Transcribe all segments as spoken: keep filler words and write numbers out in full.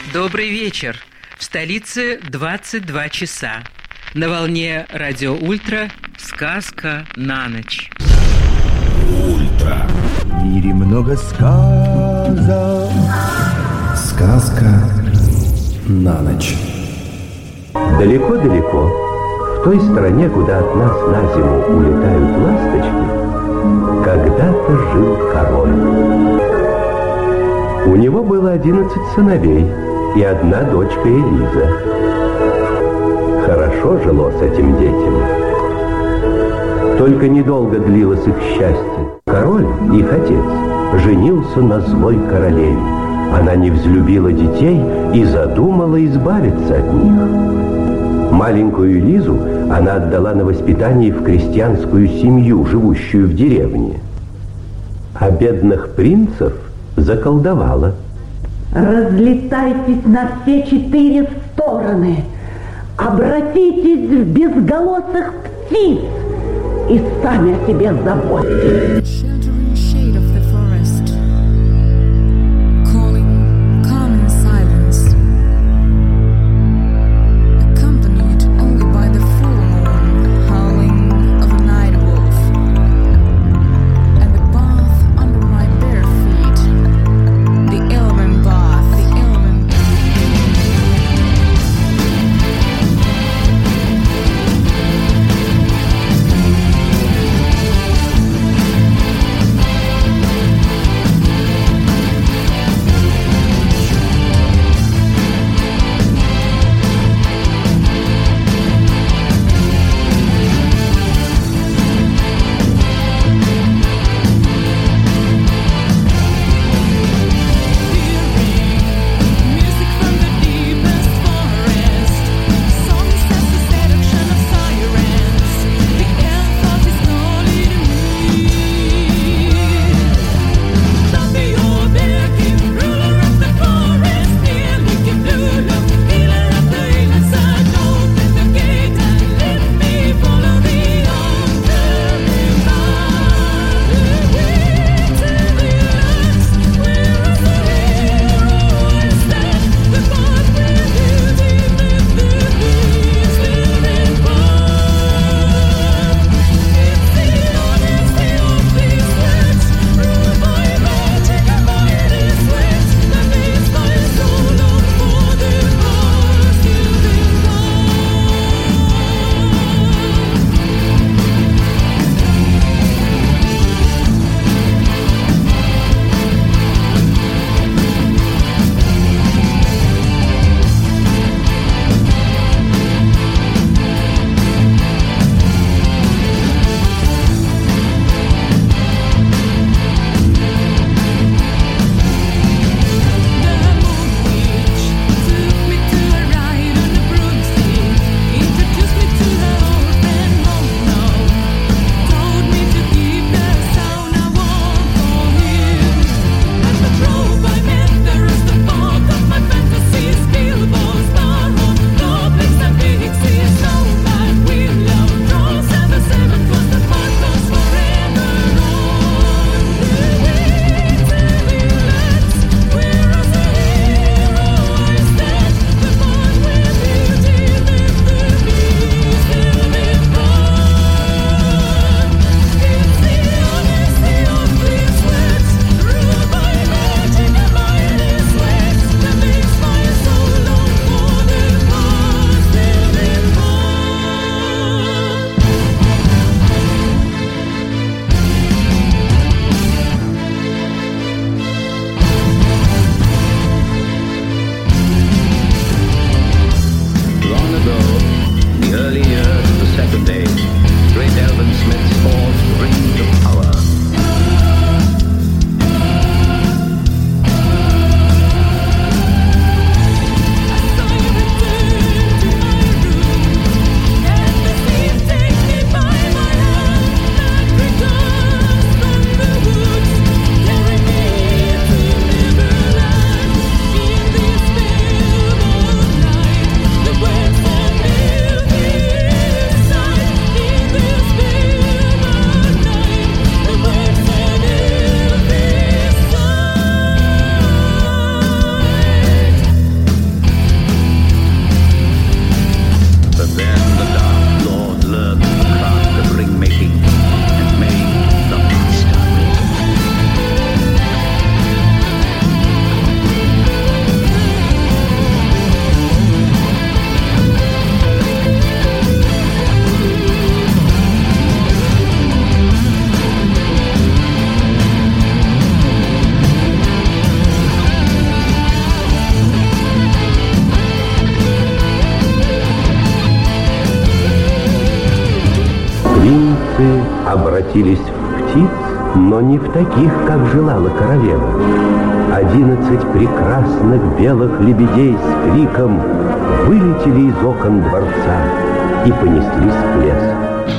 Добрый вечер. В столице двадцать два часа. На волне Радио Ультра сказка на ночь. Ультра. В мире много сказок. Сказка на ночь. Далеко-далеко, в той стране, куда от нас на зиму улетают ласточки, когда-то жил король. У него было одиннадцать сыновей и одна дочка Элиза. Хорошо жилось этим детям. Только недолго длилось их счастье. Король, их отец, женился на злой королеве. Она не взлюбила детей и задумала избавиться от них. Маленькую Элизу она отдала на воспитание в крестьянскую семью, живущую в деревне. А бедных принцев заколдовала. Разлетайтесь на все четыре стороны, обратитесь в безголосых птиц и сами о себе заботьтесь. обратились в птиц, но не в таких, как желала королева. Одиннадцать прекрасных белых лебедей с криком вылетели из окон дворца и понеслись в лес.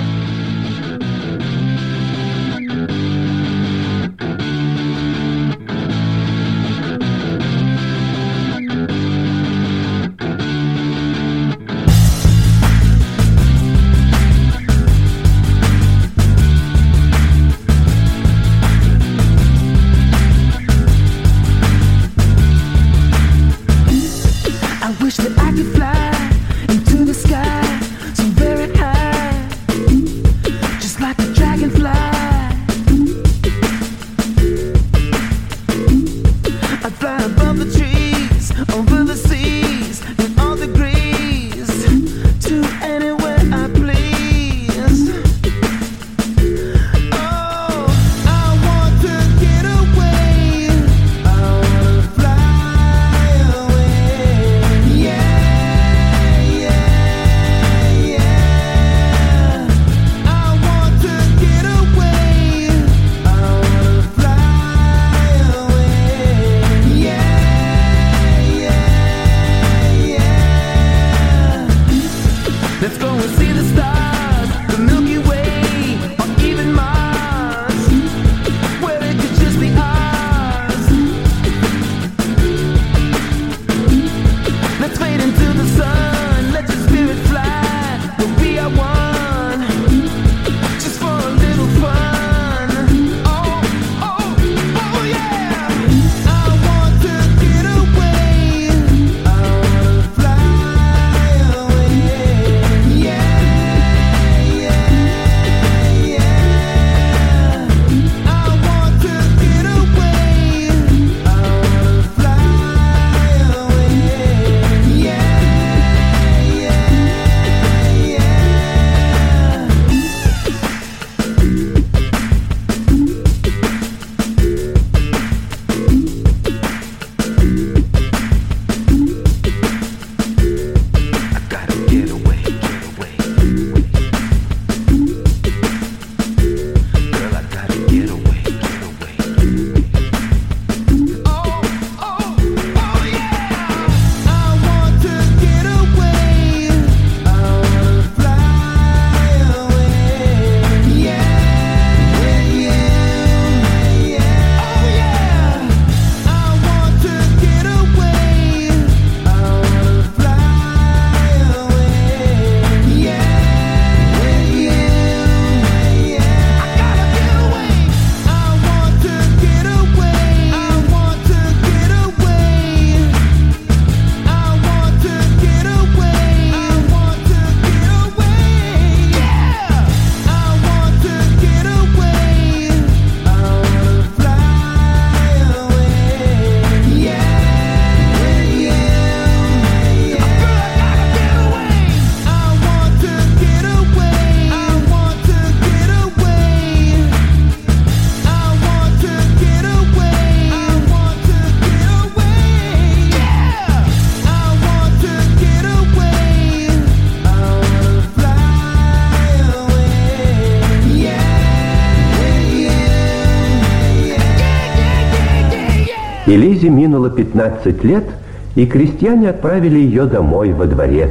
Элизе минуло пятнадцать лет, и крестьяне отправили ее домой во дворец.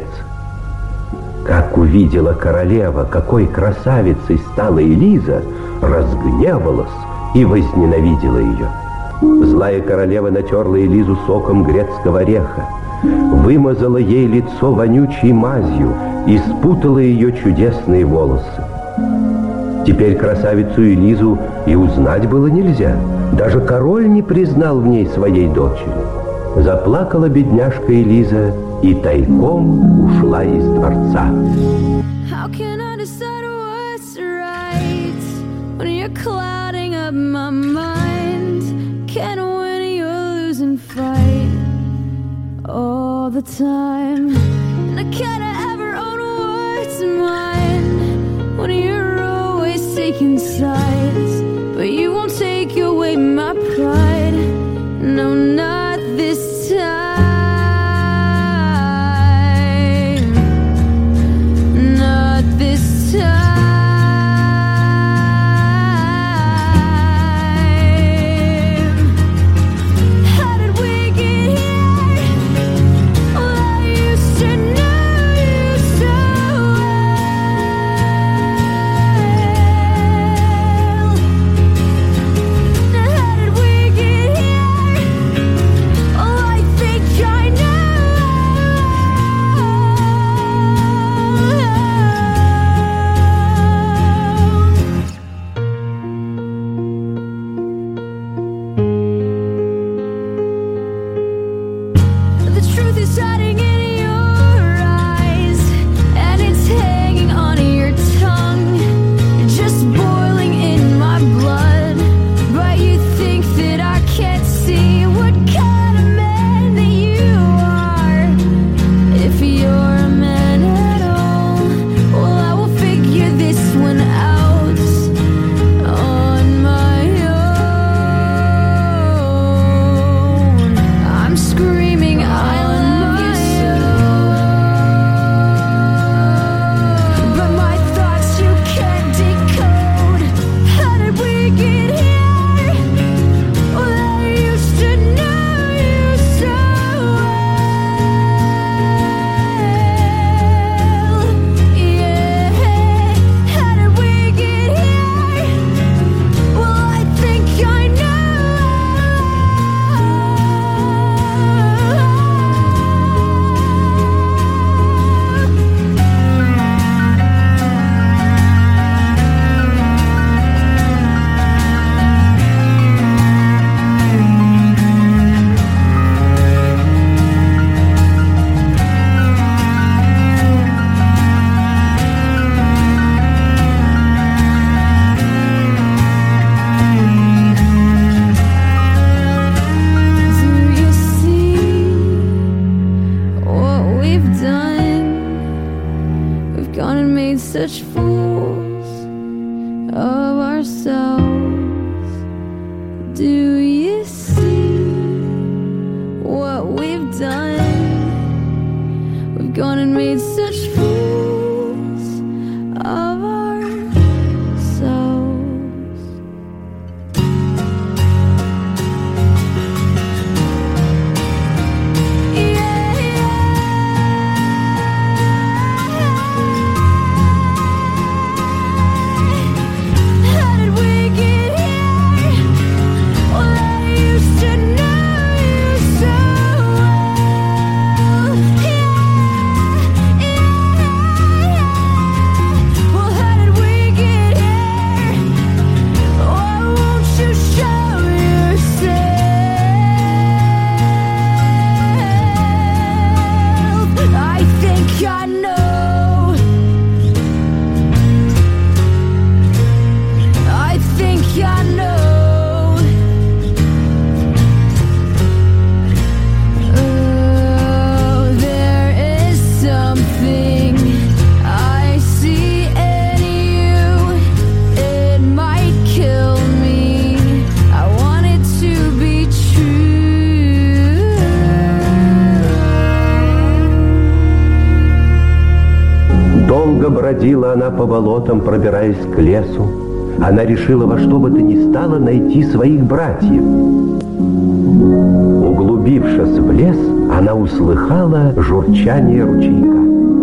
Как увидела королева, какой красавицей стала Элиза, разгневалась и возненавидела ее. Злая королева натерла Элизу соком грецкого ореха, вымазала ей лицо вонючей мазью и спутала ее чудесные волосы. Теперь красавицу Элизу и узнать было нельзя. Даже король не признал в ней своей дочери. Заплакала бедняжка Элиза и тайком ушла из дворца. How can I decide what's right when you're clouding up my mind? Can't win, you're losing fight all the time. And I can't ever own what's mine when you're always taking sides. But you won't take away my pride. No, not this time. Not this time. screaming, I love you so. But my thoughts you can't decode. How did we get here? Well, I used to know you so well. Yeah, how did we get here? Well, I think I know. Do you see what we've done? We've gone and made such fools of ourselves. Do you see what we've done? We've gone and made such fools of ourselves. Yeah, yeah. How did we get here? Well, I used to know you so well. Yeah, yeah, yeah. Well, how did we get here? Oh, won't you show yourself? I think I know. I think I know. Oh, there is something I see in you. It might kill me. I want it to be true. Долго бродила она по болотам, пробираясь к лесу. Она решила во что бы то ни стало найти своих братьев. Углубившись в лес, она услыхала журчание ручейка.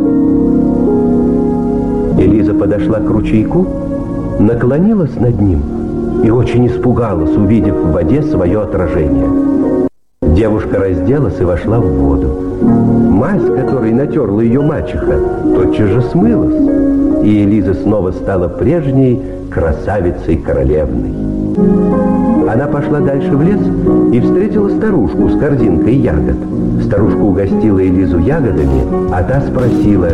Элиза подошла к ручейку, наклонилась над ним и очень испугалась, увидев в воде свое отражение. Девушка разделась и вошла в воду. Мазь, которой натерла ее мачеха, тотчас же смылась, и Элиза снова стала прежней красавицей-королевной. Она пошла дальше в лес и встретила старушку с корзинкой ягод. Старушка угостила Элизу ягодами, а та спросила: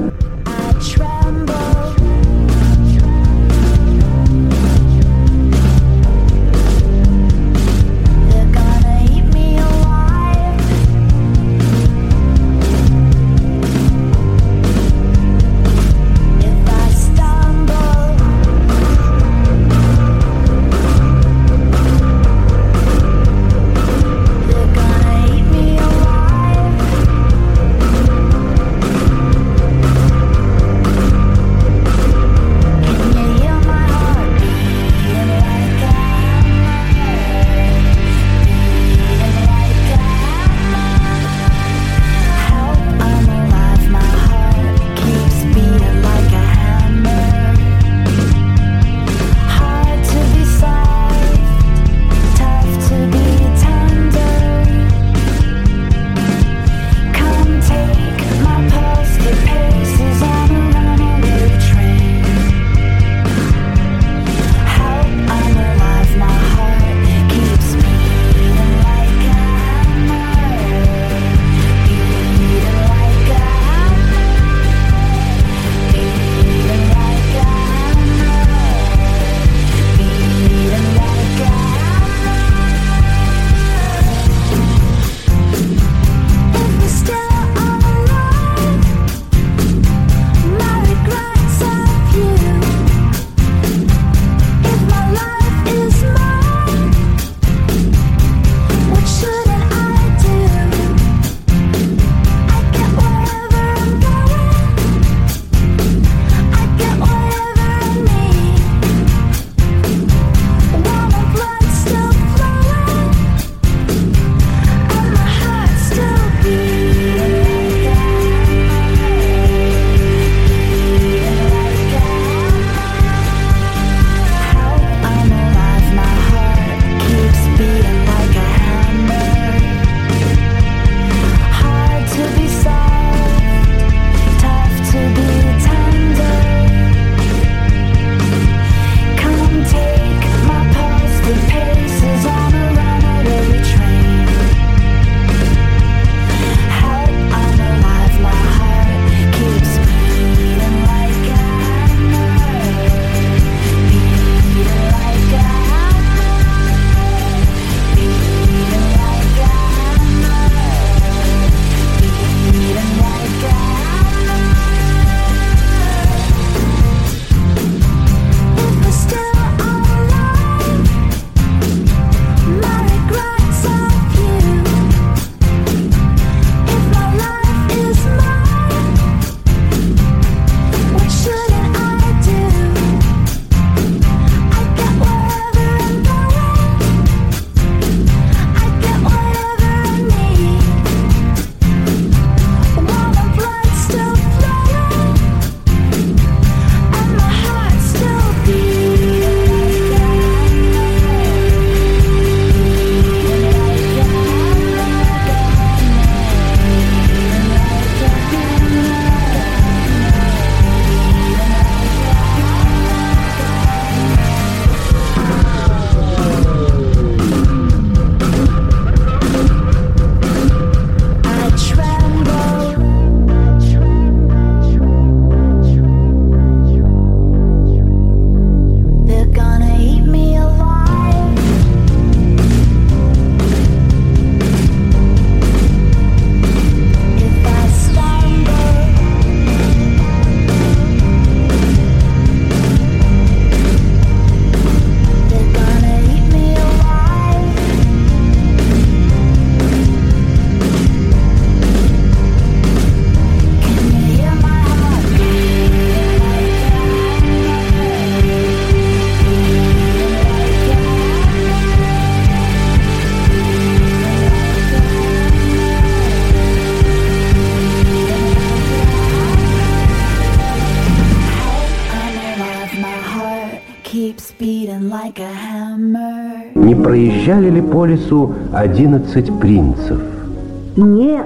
не проезжали ли по лесу одиннадцать принцев. Нет,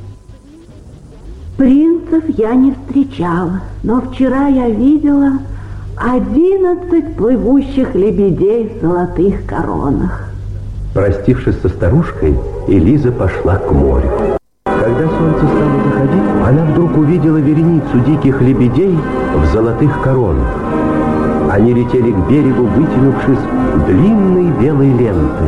принцев я не встречала, но вчера я видела одиннадцать плывущих лебедей в золотых коронах. Простившись со старушкой, Элиза пошла к морю. Когда солнце стало заходить, она вдруг увидела вереницу диких лебедей в золотых коронах. Они летели к берегу, вытянувшись длинной белой лентой.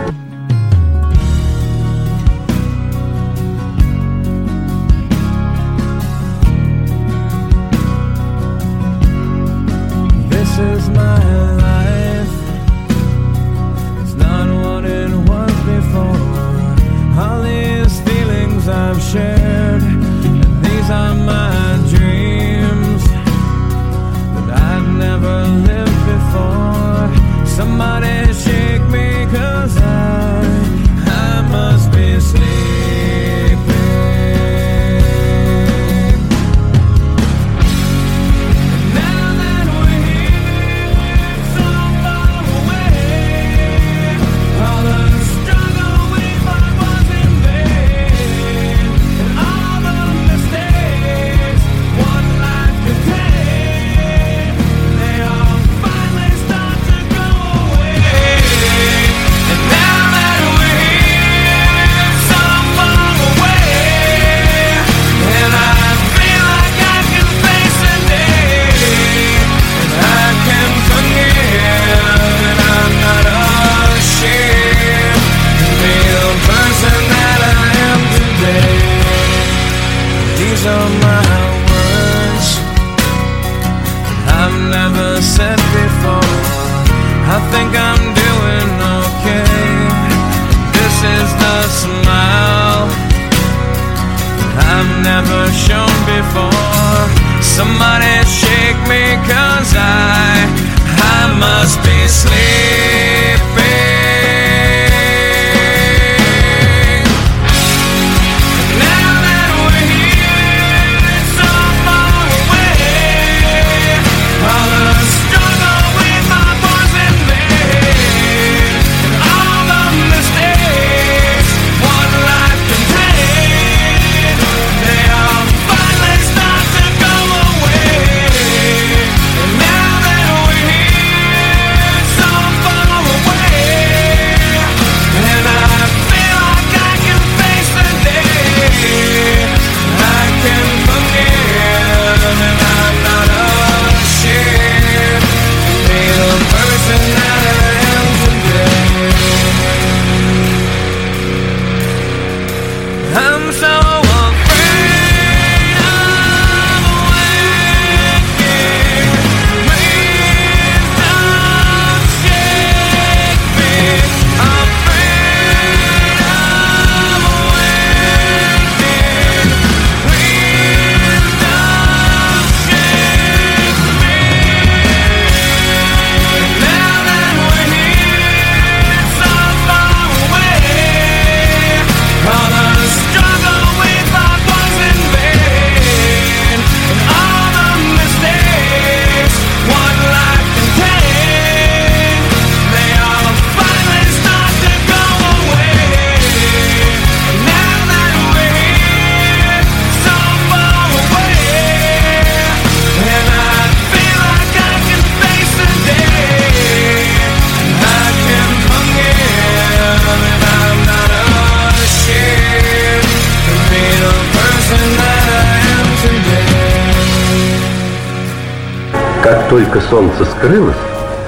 Как только солнце скрылось,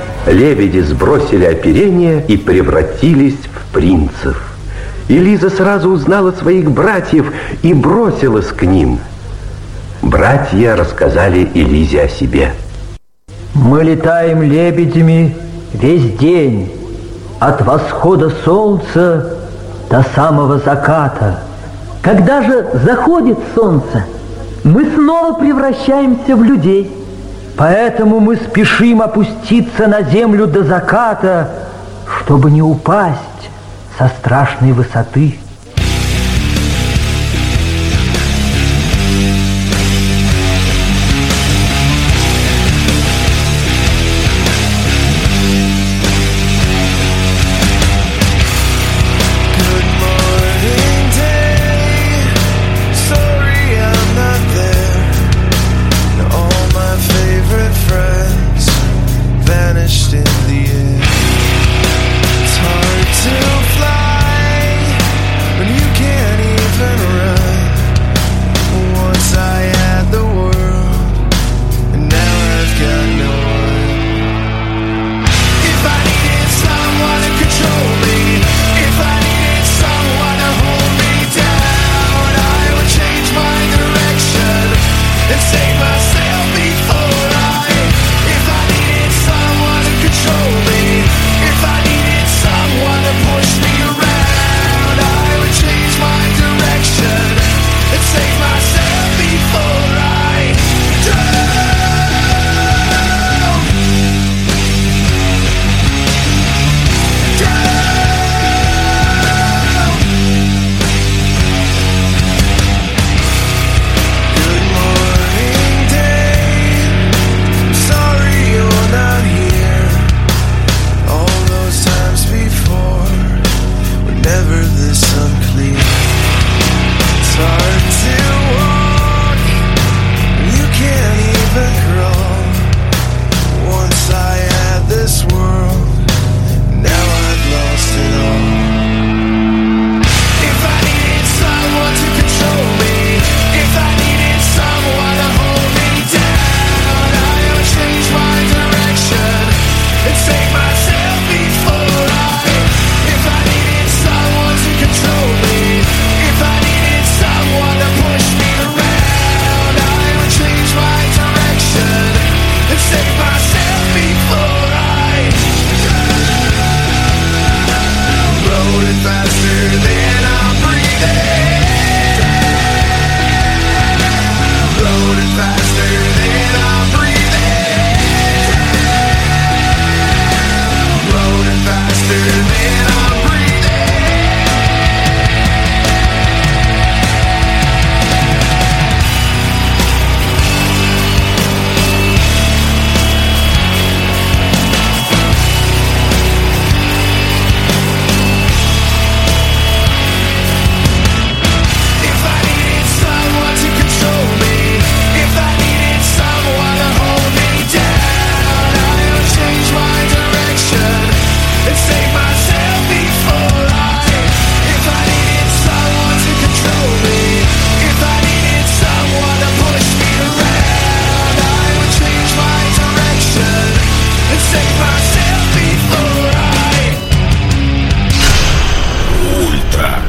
лебеди сбросили оперение и превратились в принцев. Элиза сразу узнала своих братьев и бросилась к ним. Братья рассказали Элизе о себе. Мы летаем лебедями весь день, от восхода солнца до самого заката. Когда же заходит солнце, мы снова превращаемся в людей. Поэтому мы спешим опуститься на землю до заката, чтобы не упасть со страшной высоты.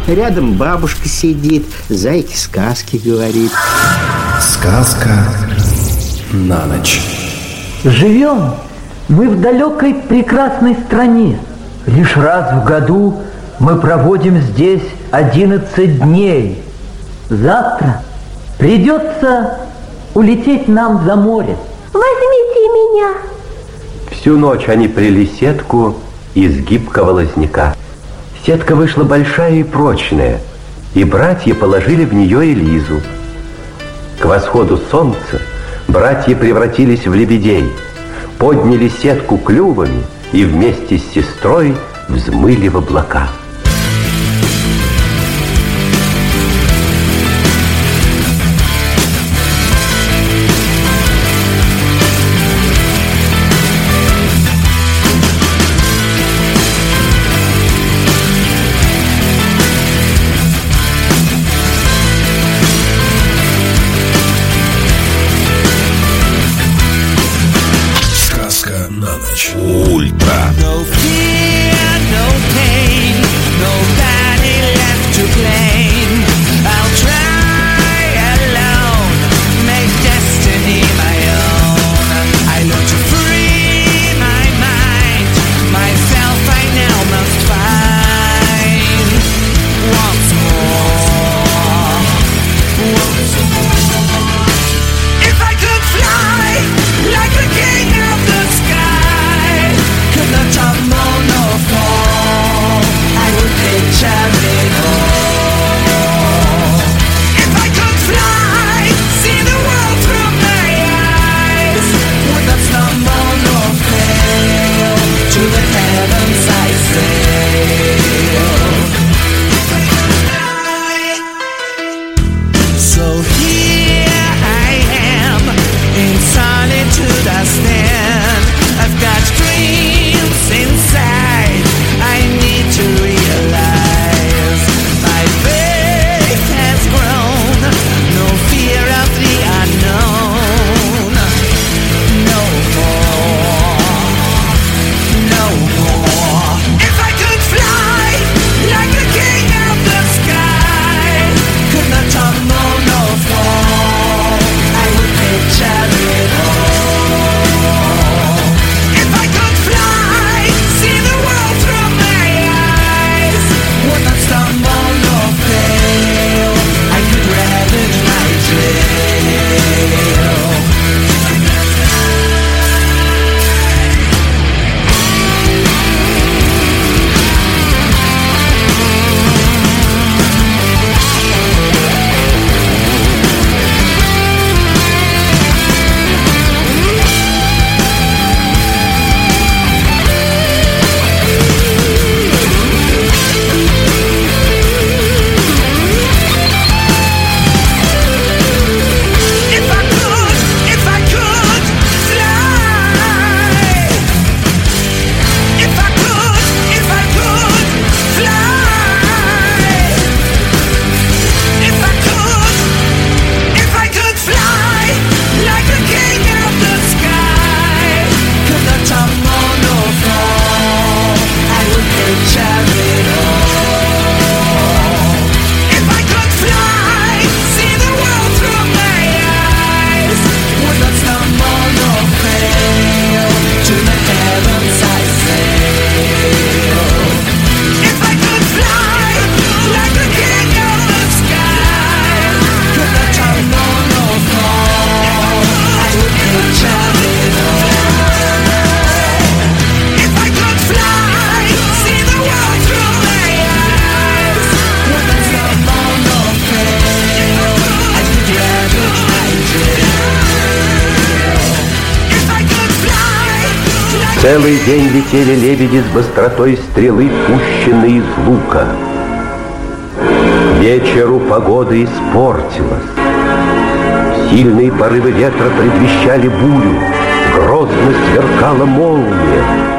Рядом бабушка сидит, зайке сказки говорит. Сказка на ночь. Живем мы в далекой прекрасной стране. Лишь раз в году мы проводим здесь одиннадцать дней. Завтра придется улететь нам за море. Возьмите меня. Всю ночь они плели сетку из гибкого лозняка. Сетка вышла большая и прочная, и братья положили в нее Элизу. К восходу солнца братья превратились в лебедей, подняли сетку клювами и вместе с сестрой взмыли в облака. Ультра. No fear, no pain, nobody left to blame. I'll try alone, make destiny my own. I learn to free my mind, myself I now must find. Once more, once more. If I could fly like a king of the sky, could not tumble nor fall, I would picture it all. If I could fly, see the world through my eyes, would not stumble nor fail, to the heavens I sail. If I could fly. So here I am, in solitude I stand. I've got dreams inside I need to realize. My faith has grown, no fear of the unknown. No more, no more. If I could fly like a king of the sky, could not tumble nor fall, I would picture it all. If I could fly, see the world through my eyes, would not stumble nor fail, I could ravage my trail. If I could, if I could fly. If I could, if I could fly. If I could, if I could fly like a king of the sky, could not tumble nor fall, I would picture it all. If I could fly, see the world through my eyes, would not stumble nor fail, to the heavens I sail. If I could fly like a king of the sky, could not tumble nor fall, I would picture it all. If I could fly, see the world through my eyes, would not stumble nor fail, I could ravage my trail. If I could fly like Целый день летели лебеди с быстротой стрелы, пущенной из лука. К вечеру погода испортилась. Сильные порывы ветра предвещали бурю. Грозно сверкала молния.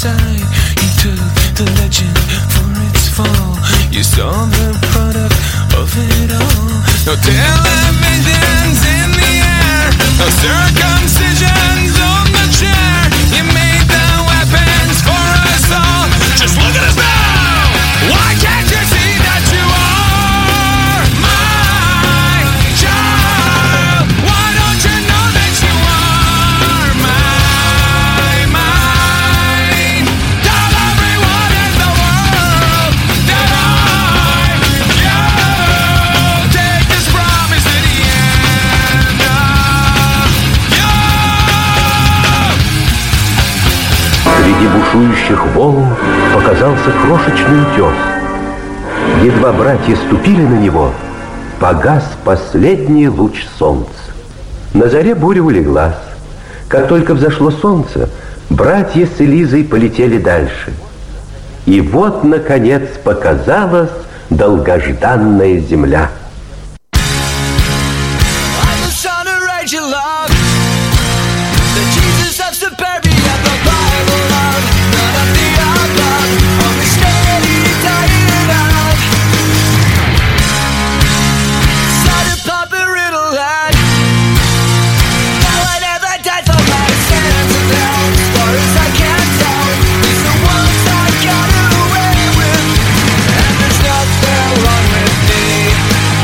side. You took the legend for its fall. You saw the product of it all. No televisions in the air, no circumcisions on the chair. You made the weapons for us all. Just look at us now. Why can't you see that you are my child? Why don't you know that you are my, mine? Tell everyone in the world that I'm you. Take this promise to the end of you. Среди бушующих волн показался крошечный утес. Едва братья ступили на него, погас последний луч солнца. На заре буря улеглась. Как только взошло солнце, братья с Элизой полетели дальше. И вот, наконец, показалась долгожданная земля. I'm the son of Rachel Love, the Jesus of Superbia, the Bible love, none of the above, only steady tired of. Son of Papa Riddle lad, no one ever died for my sins and hell. As far as I can tell, these are ones I got away with, and there's nothing wrong with me.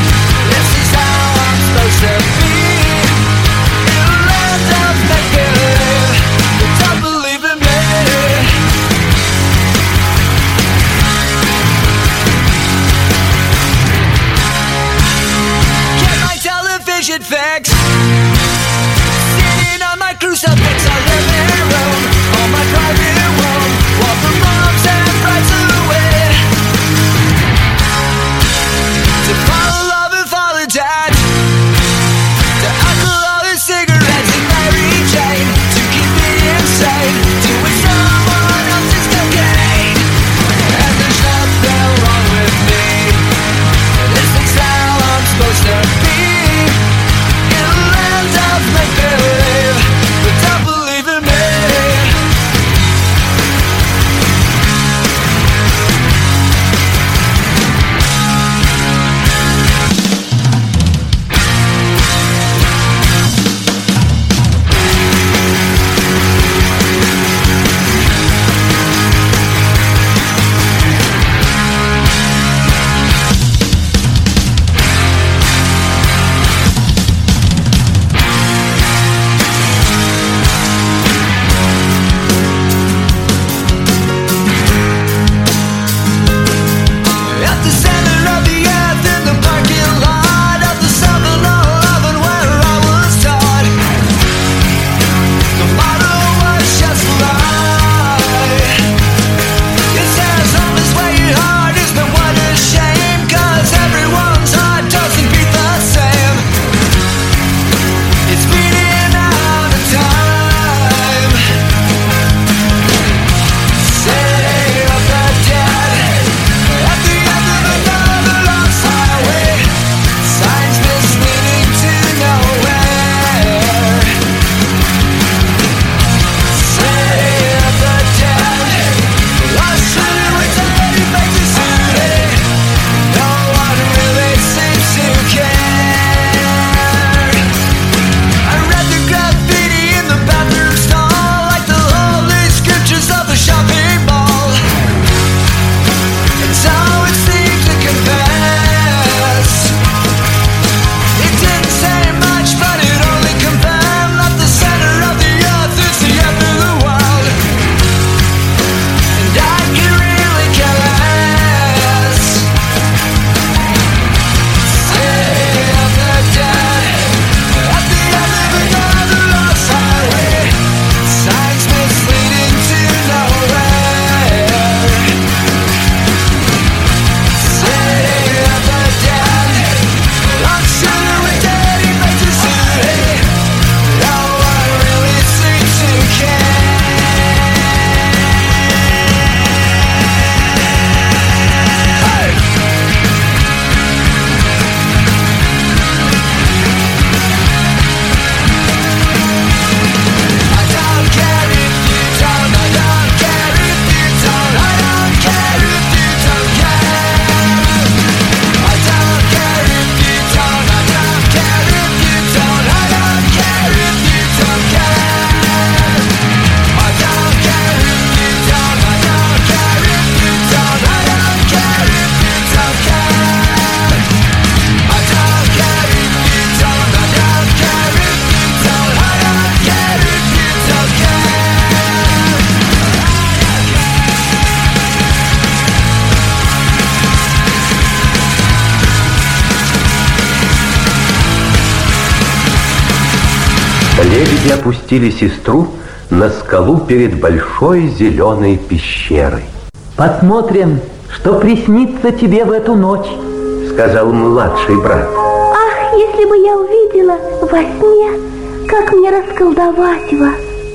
Лебеди опустили сестру на скалу перед большой зеленой пещерой. Посмотрим, что приснится тебе в эту ночь, сказал младший брат. Ах, если бы я увидела во сне, как мне расколдовать вас.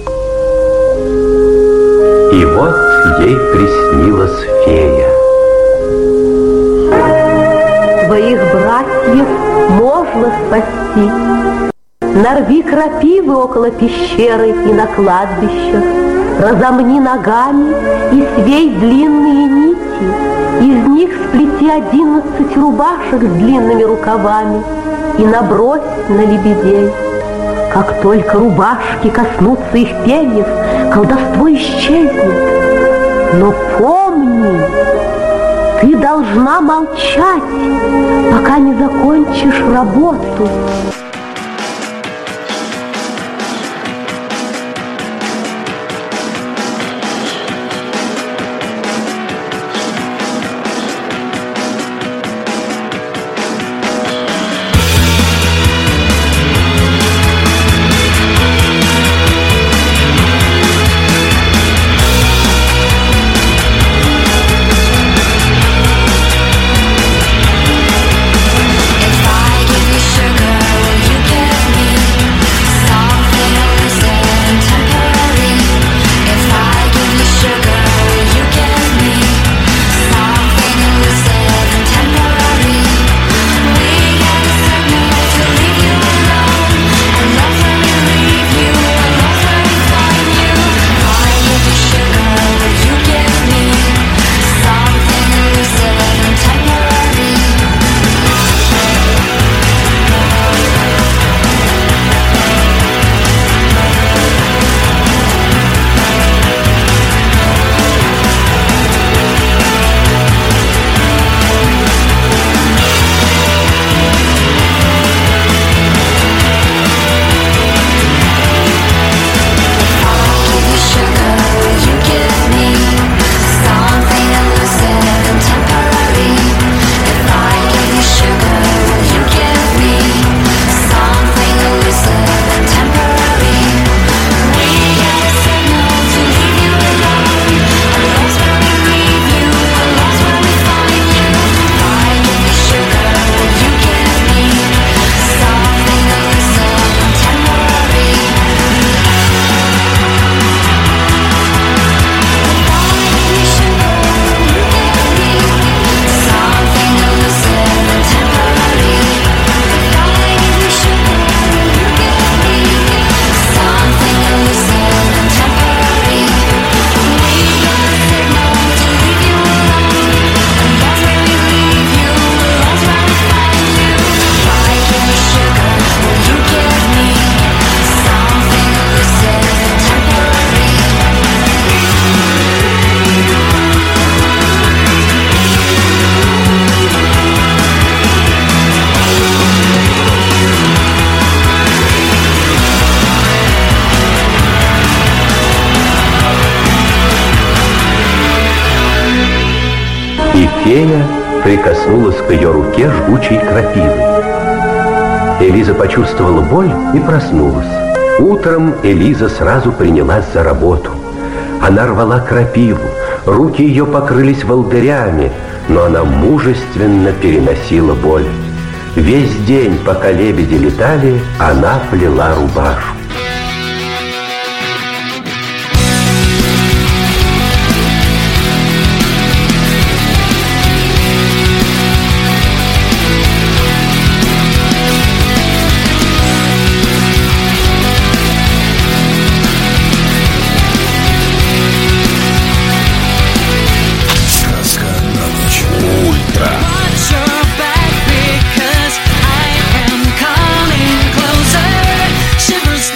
И вот ей приснилась фея. Твоих братьев можно спасти. Нарви крапивы около пещеры и на кладбищах, разомни ногами и свей длинные нити. Из них сплети одиннадцать рубашек с длинными рукавами и набрось на лебедей. Как только рубашки коснутся их перьев, колдовство исчезнет. Но помни, ты должна молчать, пока не закончишь работу. И фея прикоснулась к ее руке жгучей крапивой. Элиза почувствовала боль и проснулась. Утром Элиза сразу принялась за работу. Она рвала крапиву, руки ее покрылись волдырями, но она мужественно переносила боль. Весь день, пока лебеди летали, она плела рубашку. Shivers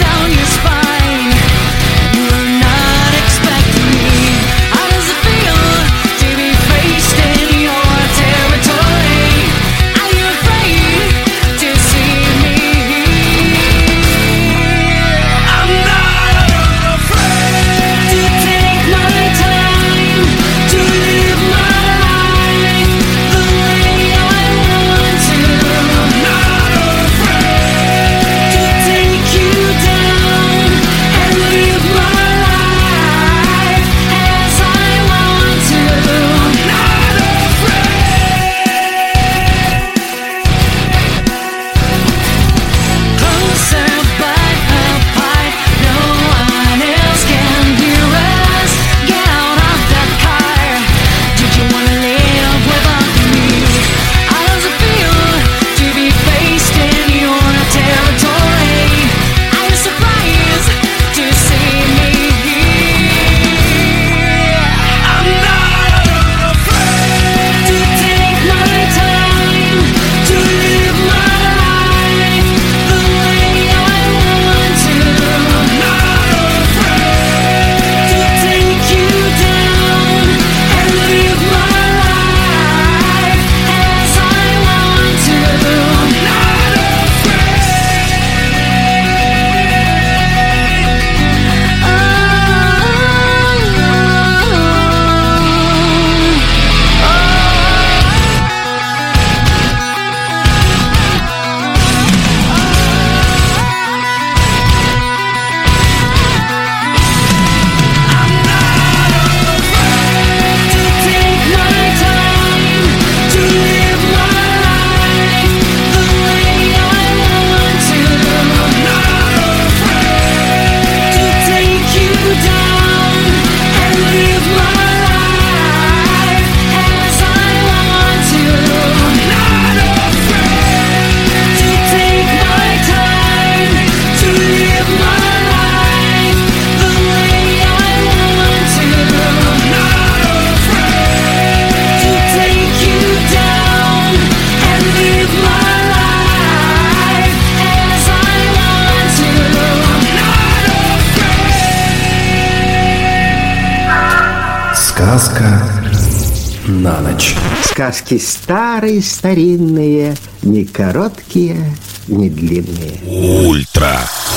Сказка на ночь. Сказки старые, старинные, не короткие, не длинные. Ультра.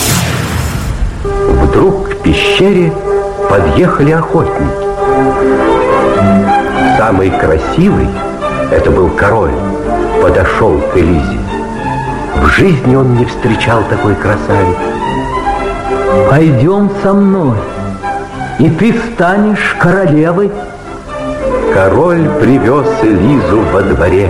Вдруг к пещере подъехали охотники. Самый красивый, это был король, подошел к Элизе. В жизни он не встречал такой красавицы. Пойдем со мной, и ты станешь королевой. Король привез Элизу во дворе.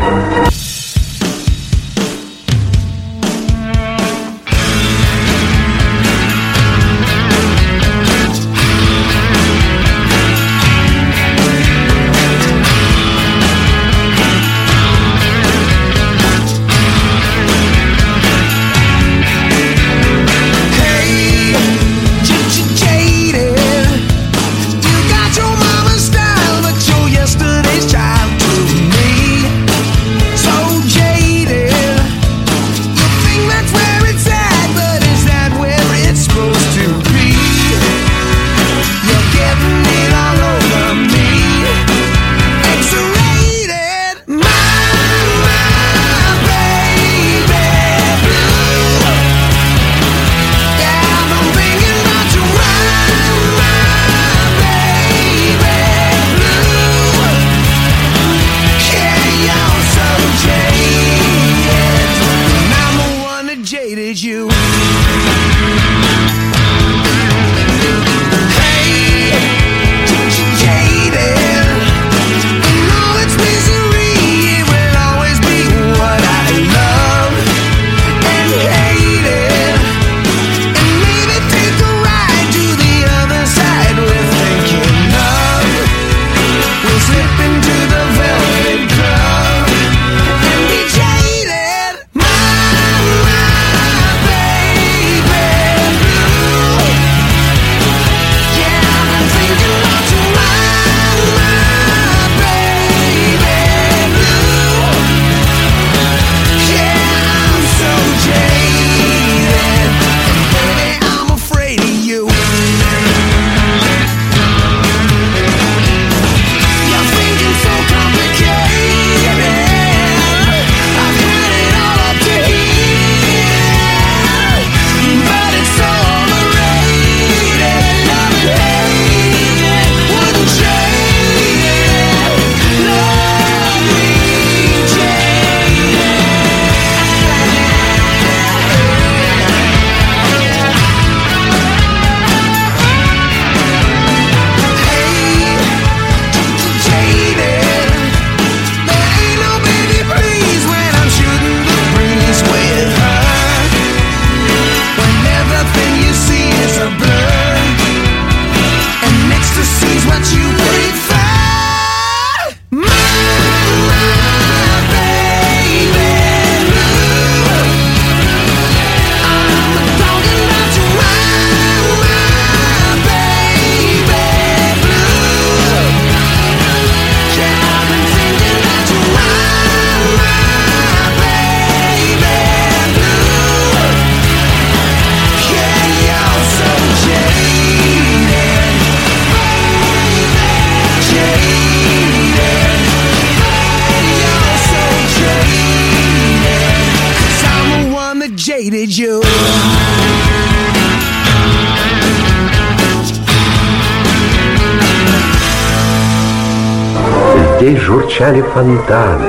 Здесь журчали фонтаны,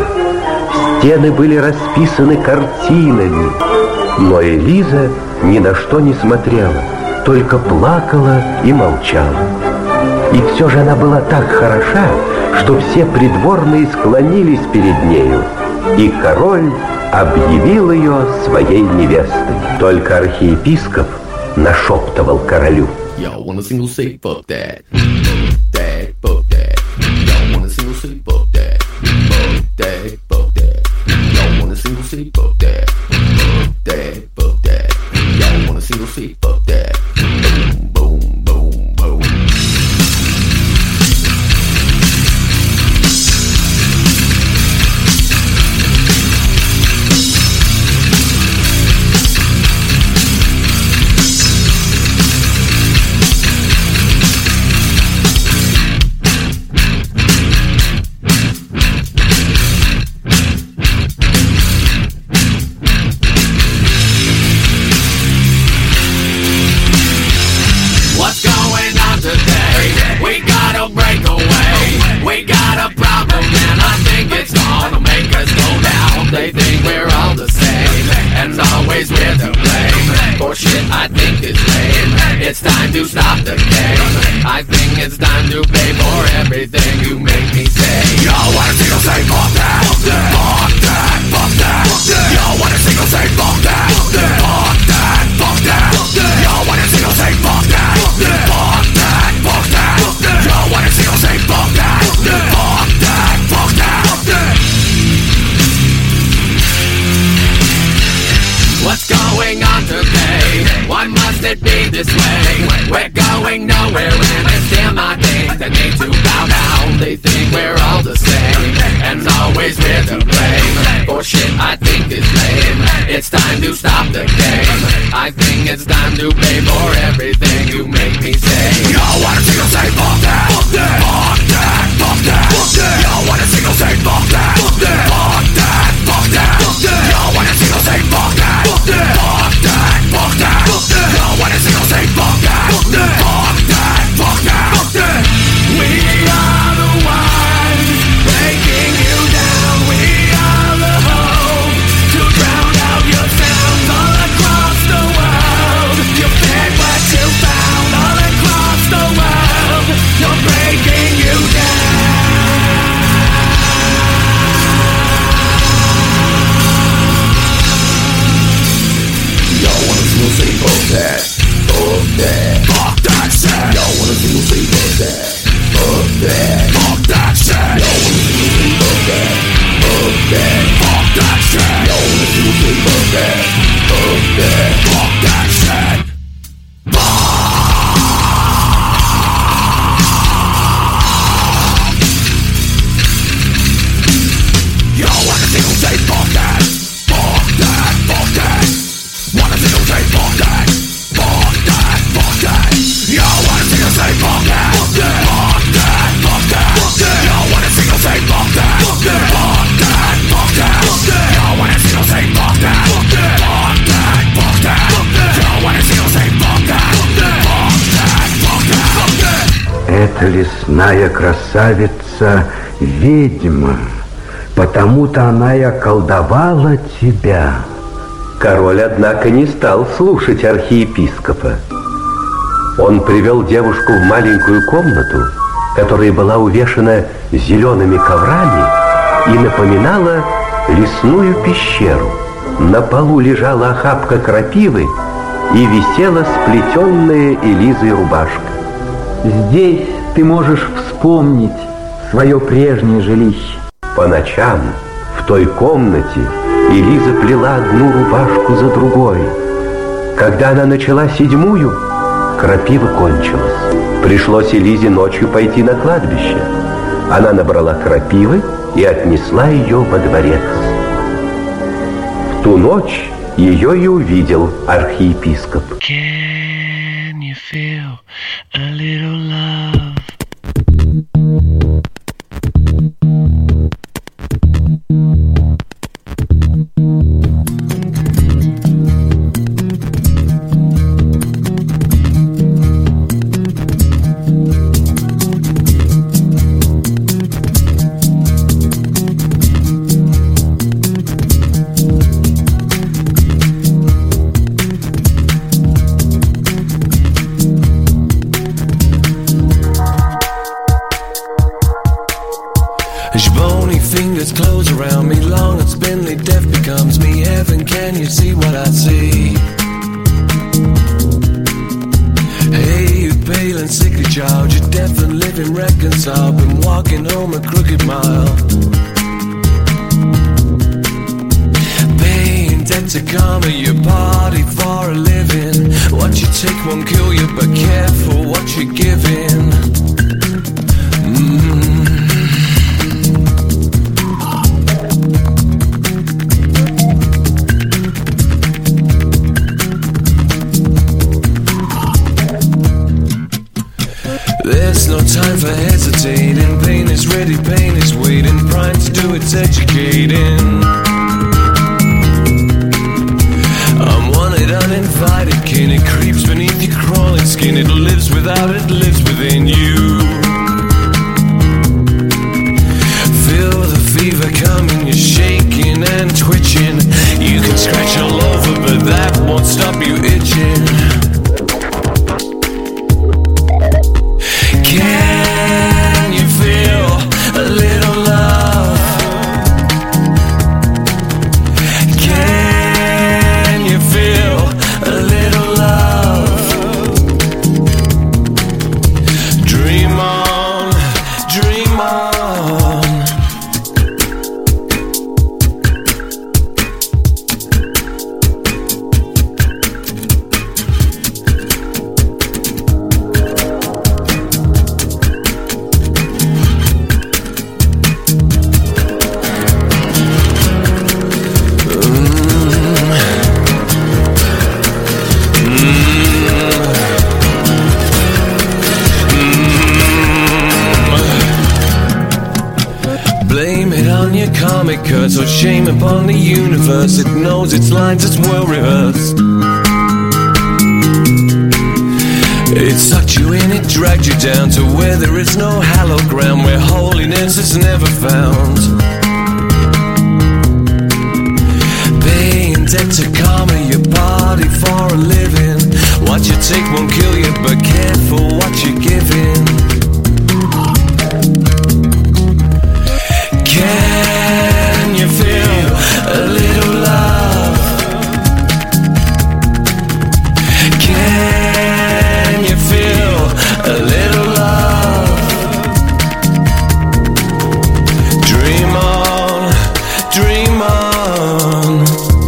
стены были расписаны картинами, но Элиза ни на что не смотрела, только плакала и молчала. И все же она была так хороша, что все придворные склонились перед нею, и король объявил ее своей невестой. Только архиепископ нашептывал королю: Y'all want a single say fuck that, that, fuck that. Y'all want a single say fuck that, fuck that, fuck that. Y'all want a single say fuck that, fuck that, fuck that. Y'all want a single say fuck that. Boom, boom, boom, boom. this way. We're going nowhere and it's damn my thing. They need to bow down. They think we're all the same, and always we're to blame for shit I think is lame. It's time to stop the game. I think it's time to pay for everything you make me say. Yo, wanna see you say fuck that, fuck that, fuck that, fuck that, fuck that. Yo, wanna see you say fuck that, fuck that, fuck that, fuck that, fuck that. Yo, wanna see you say fuck that, fuck that, fuck that, fuck that, fuck that. Yo, wanna see you say fuck that, fuck that, fuck that, fuck that, fuck that. We are the ones breaking you down. We are the hope to drown out your sounds all across the world. You fed what you found all across the world. You're breaking you down. Y'all wanna see me say fuck that, fuck that, fuck that shit. Y'all wanna see me say fuck that, fuck that, fuck that shit. Y'all wanna see me say fuck that, fuck that, fuck that shit. Y'all wanna see me say fuck that, fuck that, fuck that shit. Yo, wanna see you say fuck that, fuck that, fuck that. Wanna see you say fuck that, fuck that, fuck that. Yo, wanna see you say fuck that, fuck that, fuck that, fuck that, fuck that. Yo, wanna see you say fuck that, fuck that, fuck that, fuck that, fuck that. Yo, wanna see you say fuck that, fuck that, fuck that, fuck that, fuck that. Yo, wanna see you say fuck that, fuck that, fuck that, fuck that, fuck that. Эта лесная красавица ведьма, потому-то она и околдовала тебя. Король, однако, не стал слушать архиепископа. Он привел девушку в маленькую комнату, которая была увешана зелеными коврами и напоминала лесную пещеру. На полу лежала охапка крапивы и висела сплетенная Элизой рубашка. Здесь ты можешь вспомнить свое прежнее жилище. По ночам в той комнате Элиза плела одну рубашку за другой. Когда она начала седьмую, крапива кончилась. Пришлось Элизе ночью пойти на кладбище. Она набрала крапивы и отнесла ее во дворец. В ту ночь ее и увидел архиепископ. Can you feel a little love? on your comic curse, or shame upon the universe. It knows its lines, it's well rehearsed. It sucked you in, it dragged you down to where there is no hallowed ground, where holiness is never found. Paying debt to karma, you party for a living. What you take won't kill you, but careful what you're giving. Can you feel a little love? Can you feel a little love? Dream on, dream on.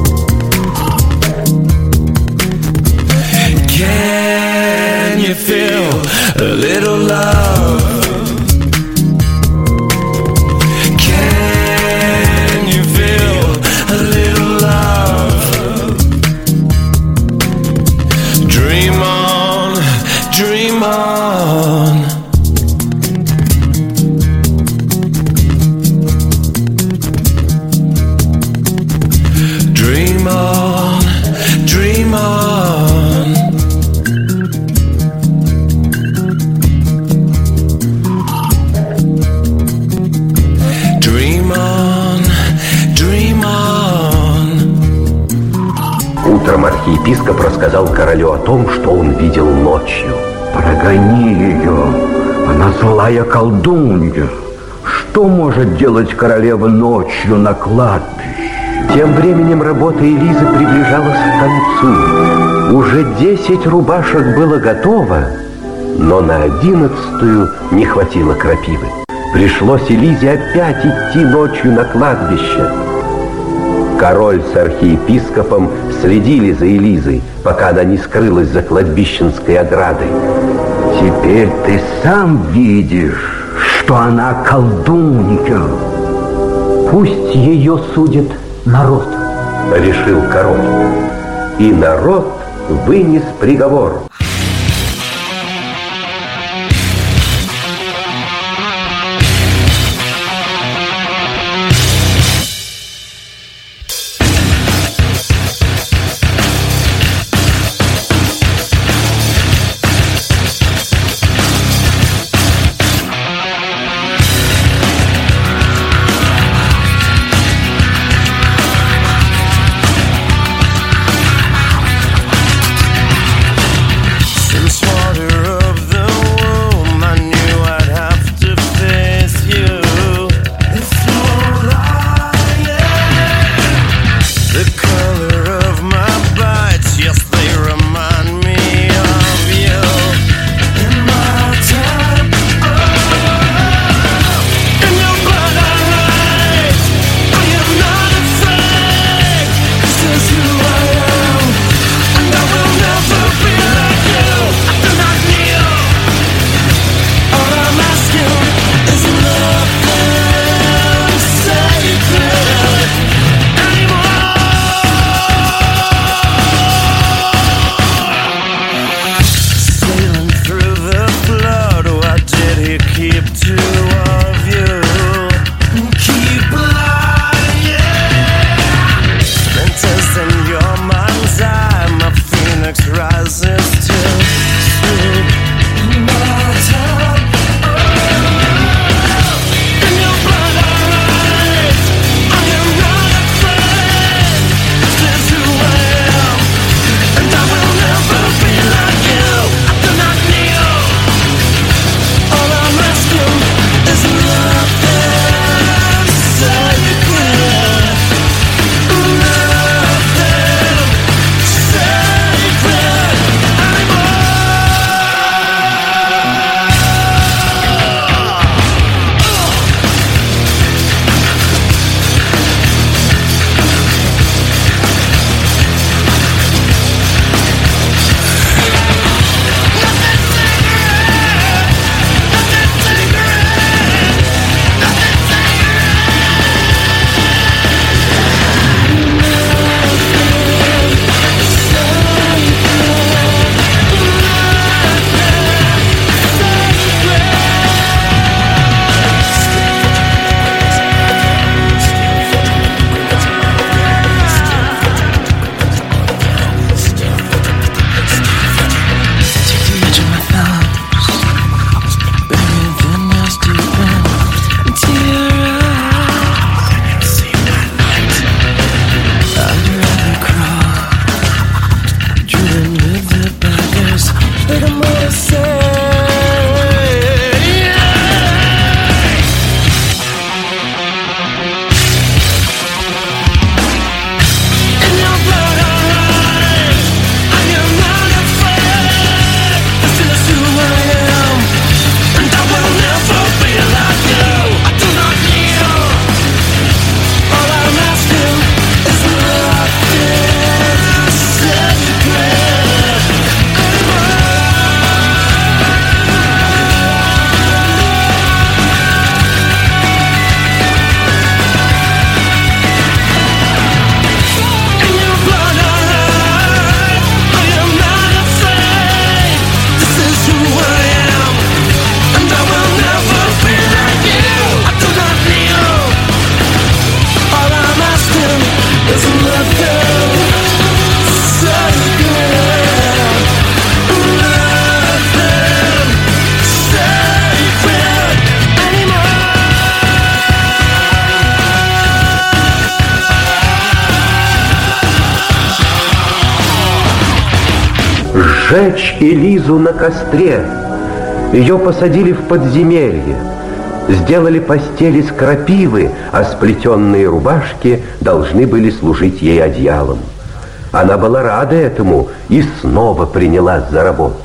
Can you feel a little love? Архиепископ рассказал королю о том, что он видел ночью. Прогони ее, она злая колдунья. Что может делать королева ночью на кладбище? Тем временем работа Элизы приближалась к концу. Уже десять рубашек было готово, но на одиннадцатую не хватило крапивы. Пришлось Элизе опять идти ночью на кладбище. Король с архиепископом следили за Элизой, пока она не скрылась за кладбищенской оградой. Теперь ты сам видишь, что она колдунья. Пусть ее судит народ, решил король. И народ вынес приговор. сжечь Элизу на костре. Ее посадили в подземелье, сделали постель из крапивы, а сплетенные рубашки должны были служить ей одеялом. Она была рада этому и снова принялась за работу.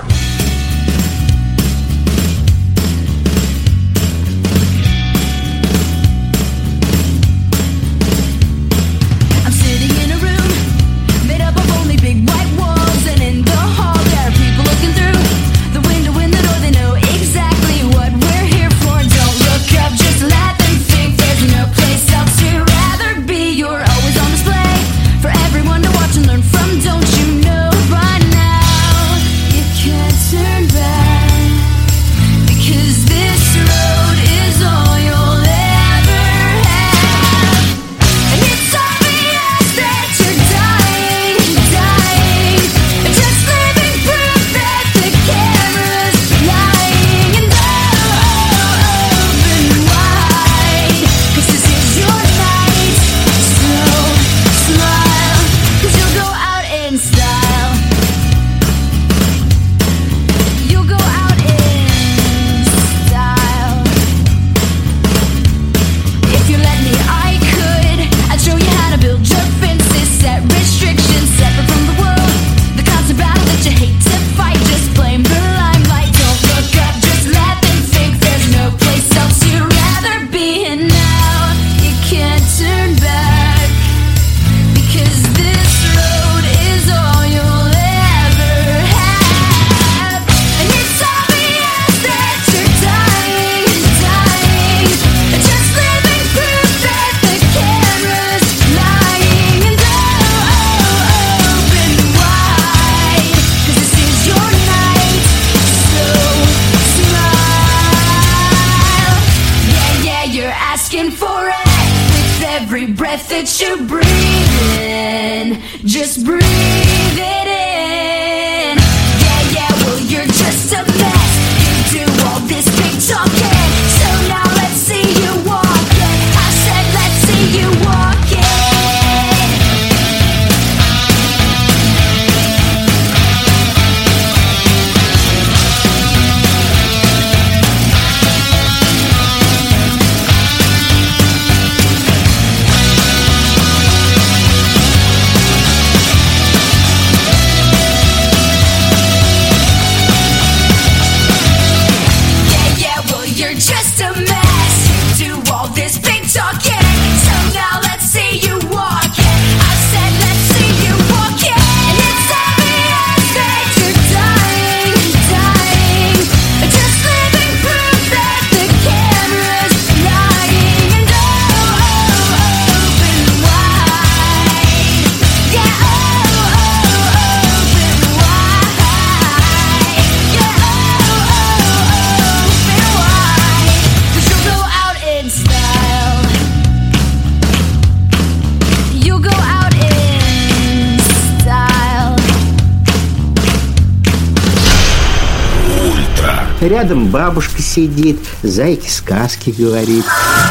Рядом бабушка сидит, зайке сказки говорит.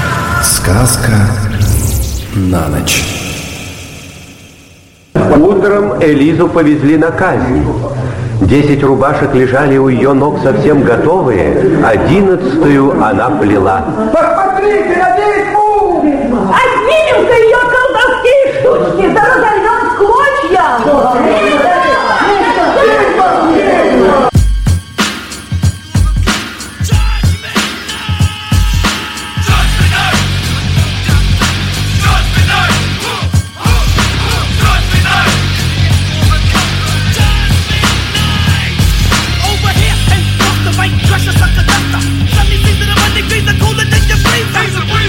Сказка на ночь. Утром Элизу повезли на казнь. Десять рубашек лежали у ее ног совсем готовые, одиннадцатую она плела. Посмотрите на ведьму! Отнимем-ка ее колдовские штучки, да разольем в клочья! Crush us like a duster. Let me see to the money, please, the cooler than your breeze.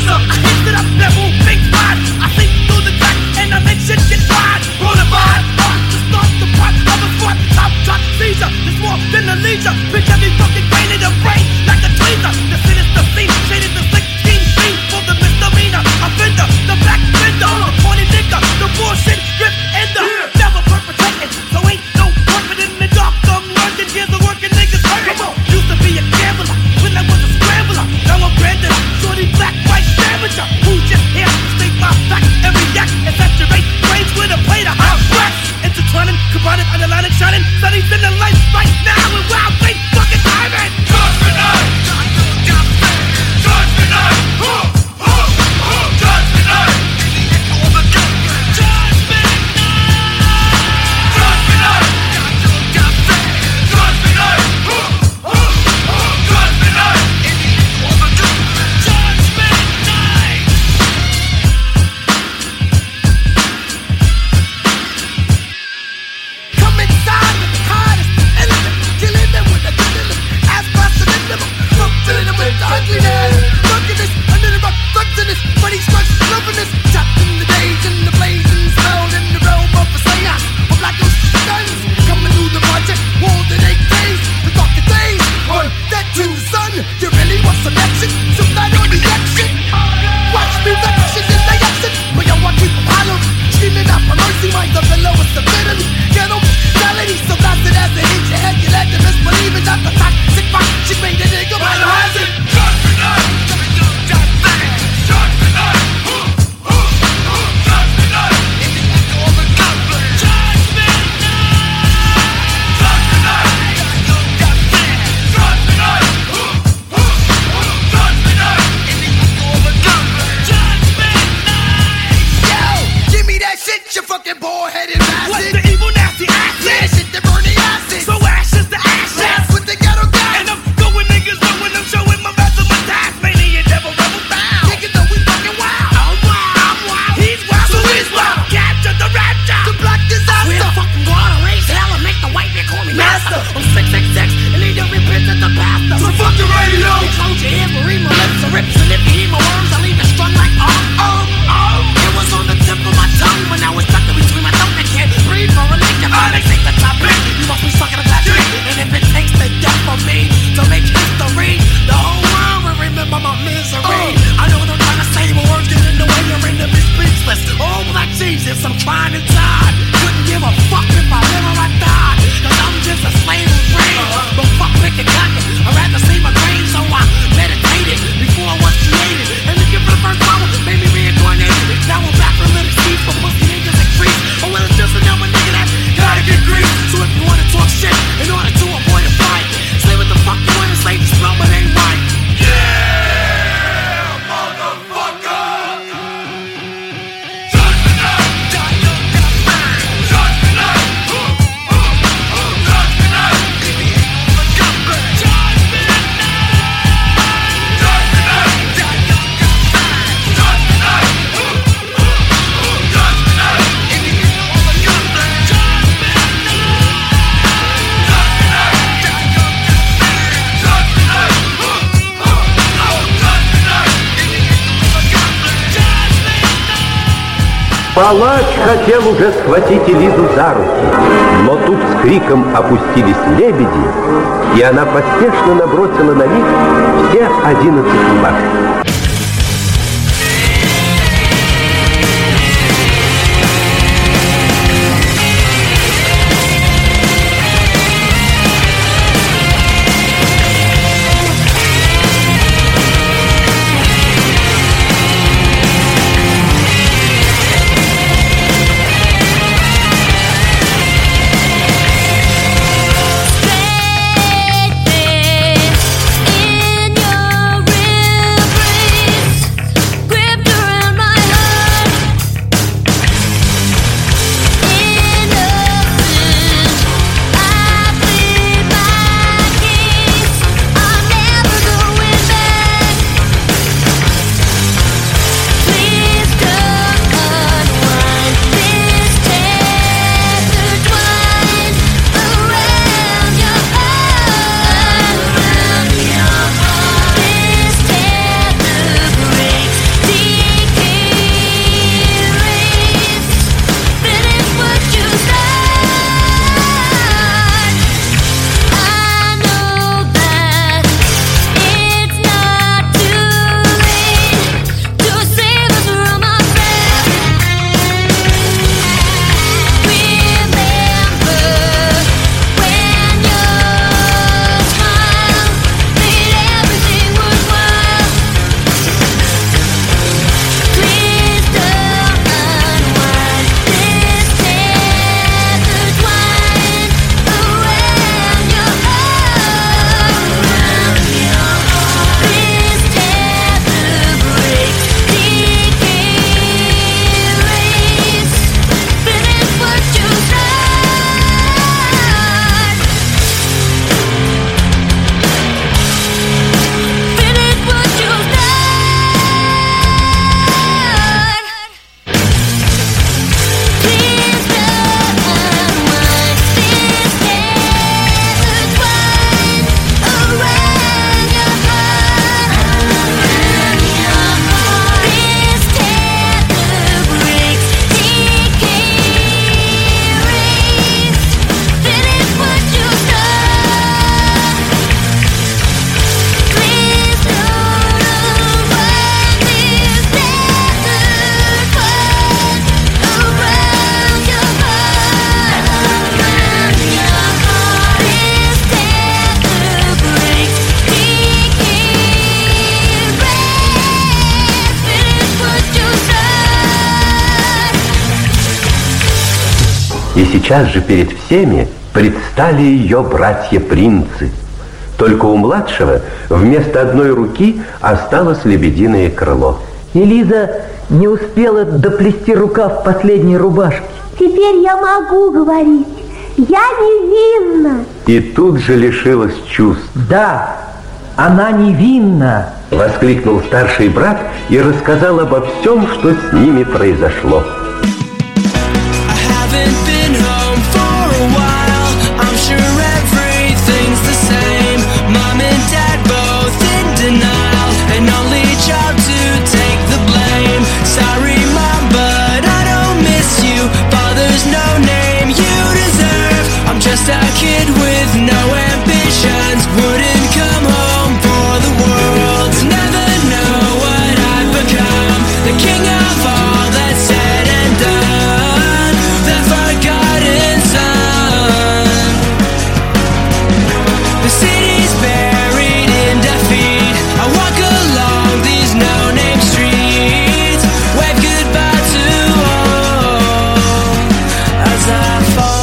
fucking bald-headed bastard. What's the evil, nasty acid? Yeah, shit that burn the acid. So ashes to ashes. That's what the ghetto got. And I'm going niggas knowing I'm showing my master my task. Mania devil rebel bound. Take it though we fucking wild. I'm wild, I'm wild. He's wild, so he's wild. Capture the rapture. The black disaster. We'll fucking go out and raise hell and make the white man call me master. I'm six six six and need to repent to the pastor. So fuck the radio. He told you ears will read my lips or rips. And if you hear my words, I'll leave it strung like oh, oh, oh. It was on the tip of my tongue when I was stuck in between my throat. I can't breathe for religion. Oh, they take the topic. You must be stuck in a black drink. And if it takes the death for me to make history, the whole world will remember my misery. Uh. I know what I'm trying to say, but words get in the way. You're in the speechless. Oh, black Jesus, I'm trying to die. Couldn't give a fuck if I live or I die. Cause I'm just a slave of free. Uh-huh. But fuck picking cotton. I'd rather see my grave, so I meditated before I was created. And looking for the first power made me reincarnated. Now I'm back from little seeds for pussy niggas and creeps. Oh, well, it's just another nigga that gotta get grief. So if you wanna talk shit in order to avoid a fight, say what the fuck you wanna say, just spell but ain't right. Yeah, motherfucker. Палач хотел уже схватить Элизу за руки, но тут с криком опустились лебеди, и она поспешно набросила на них все одиннадцать рубашек. И сейчас же перед всеми предстали ее братья-принцы. Только у младшего вместо одной руки осталось лебединое крыло. Элиза не успела доплести рукав последней рубашки. Теперь я могу говорить. Я невинна. И тут же лишилась чувств. Да, она невинна. Воскликнул старший брат и рассказал обо всем, что с ними произошло. Just a kid with no ambitions, wouldn't come home for the world. Never know what I've become, the king of all that's said and done, the forgotten son. The city's buried in defeat. I walk along these no-name streets, wave goodbye to all as I fall.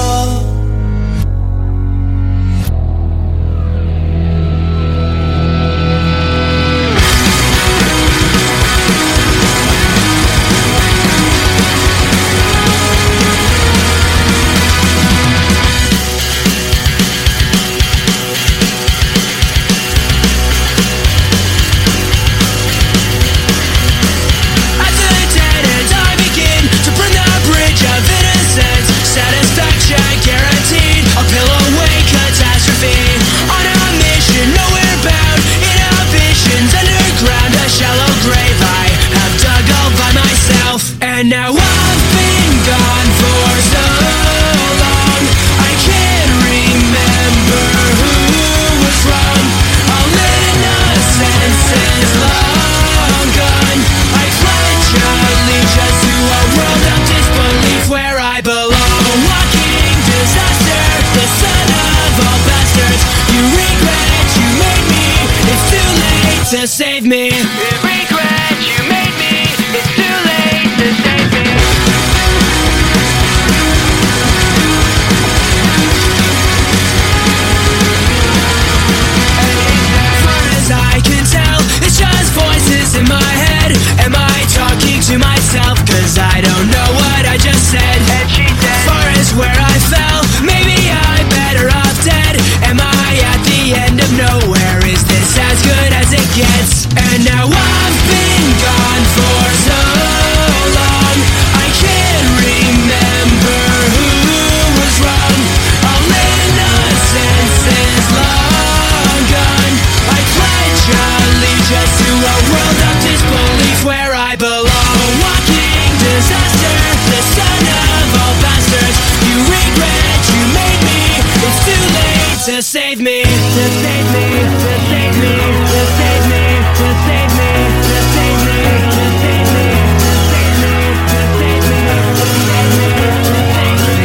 And now I've been gone for so long, I can't remember who was wrong. All innocence is long gone. I pledge allegiance to a world of disbelief where I belong. Walking disaster, the son of all bastards. You regret you made me, it's too late to save me. You regret you made me, it's too late to save me. As far as I can tell, it's just voices in my head. Am I talking to myself? Cause I don't know what I just said. And she said, as far as where I fell, maybe I'm better off dead. Am I at the end of nowhere? Is this as good as it gets? And now I've been gone for so long, I can't remember who was wrong. All innocence is long gone. I pledge allegiance to a world of disbelief where I belong. Walking disaster, the son of all bastards. You regret you made me, it's too late to save me. To save me, to save me, to save me, to save me, to save me, to save me, to save me, to save me, to save me, to save me,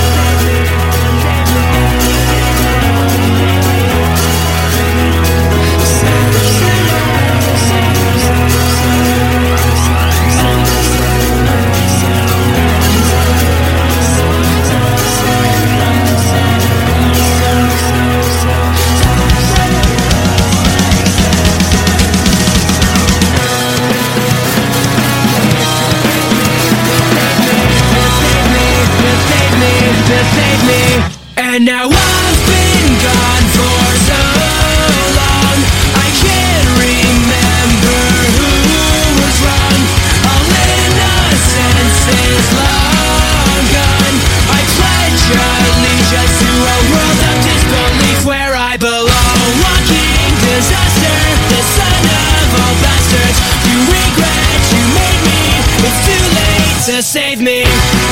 and now I've been gone for so long, I can't remember who was wrong. All innocence is long gone. I pledge allegiance to a world of disbelief where I belong. Walking disaster, the son of all bastards. You regret you made me, it's too late to save me.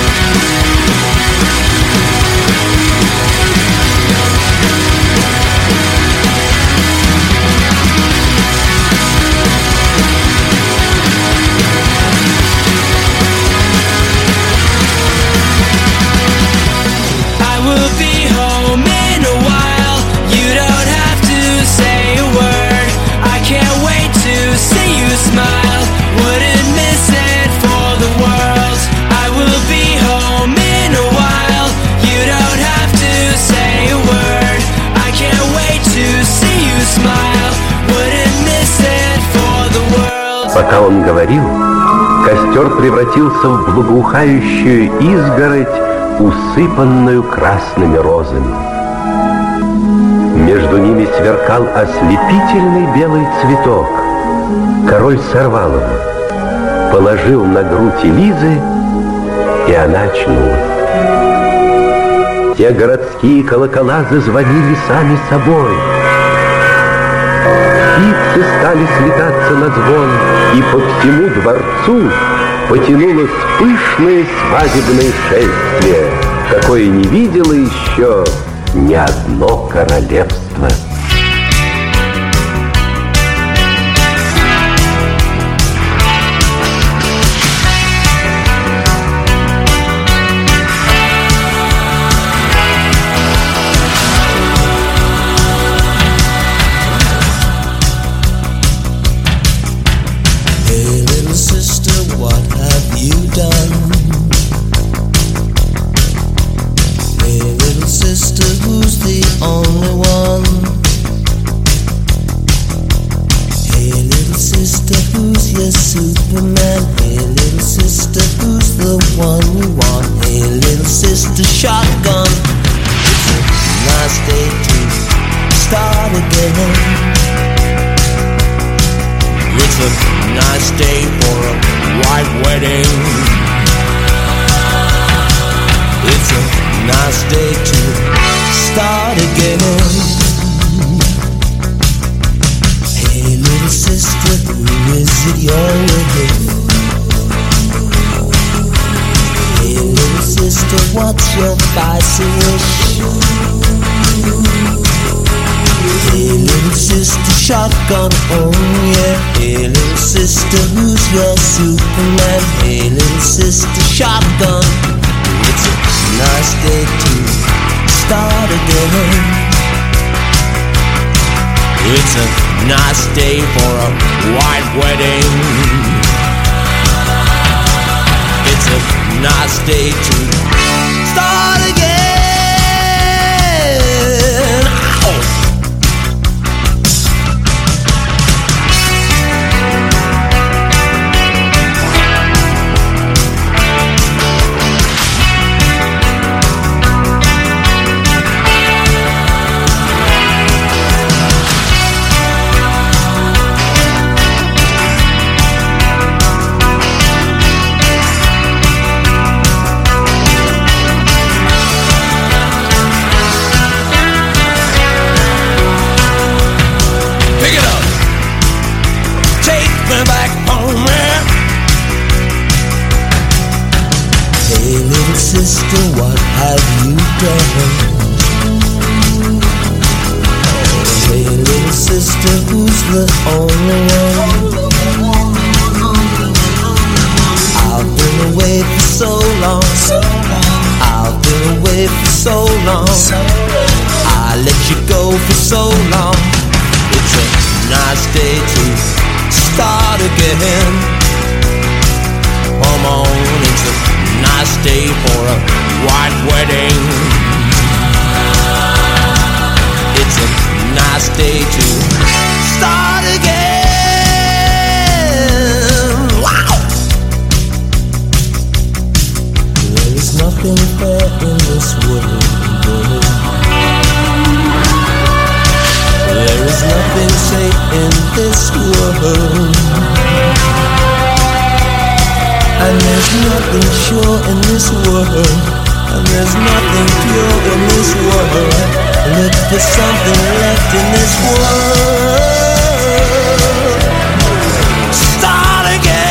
Smile, wouldn't miss it for the world. I will be home in a while. You don't have to say a word. I can't wait to see you smile. Wouldn't miss it for the world. Пока он говорил, костер превратился в благоухающую изгородь усыпанную красными розами. Между ними сверкал ослепительный белый цветок. Король сорвал его, положил на грудь Элизы, и она очнулась. Те городские колокола зазвонили сами собой. Птицы стали слетаться на звон, и по всему дворцу потянулось пышное свадебное шествие, какое не видело еще ни одно королевство. Superman, hey little sister, who's the one you want? Hey little sister, shotgun. It's a nice day to start again. It's a nice day for a white wedding. It's a nice day to start again. Hey little sister, who is it you're with? Hey little sister, what's your vice wish? Hey little sister, shotgun, oh yeah. Hey little sister, who's your Superman? Hey little sister, shotgun. It's a nice day to start again. It's a nice day for a white wedding. It's a nice day to start again. Ow! Sister, what have you done? Hey little sister, who's the only one? I've been away for so long. I've been away for so long. I let you go for so long. It's a nice day to start again. Come on, it's a nice day for a white wedding. It's a nice day to start again. Wow! There is nothing fair in this world. There is nothing safe in this world. And there's nothing sure in this world. And there's nothing pure in this world. Look for something left in this world. Start again.